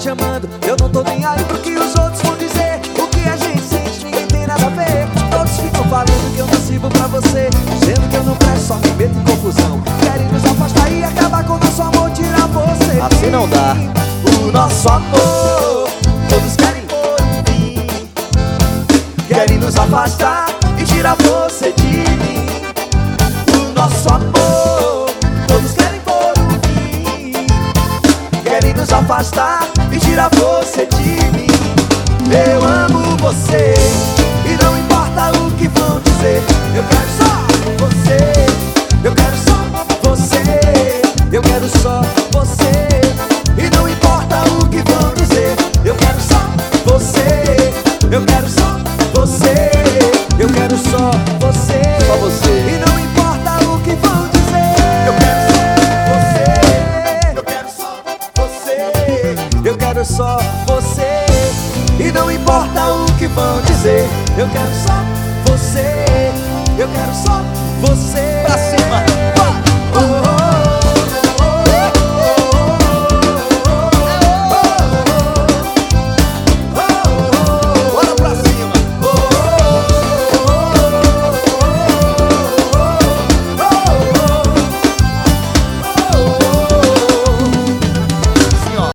te amando, eu não tô nem aí pro que os outros vão dizer. O que a gente sente, ninguém tem nada a ver. Todos ficam falando que eu não sirvo pra você, dizendo que eu não presto, só me meto em confusão. Querem nos afastar e acabar com o nosso amor, tirar você assim não dá. O nosso amor, todos querem por mim. Querem nos afastar e tirar você de mim. O nosso amor, todos querem por mim. Querem nos afastar e tirar você de mim. Eu amo você e não importa o que vão dizer. Eu quero só você, eu quero só você, eu quero só você. E não importa o que vão dizer. Eu quero só você, eu quero só você, eu quero só você. Só você. E não importa o que vão dizer. Eu quero só você, eu quero só você. E não importa o que vão dizer. Eu quero só você, eu quero só você. Pra cima.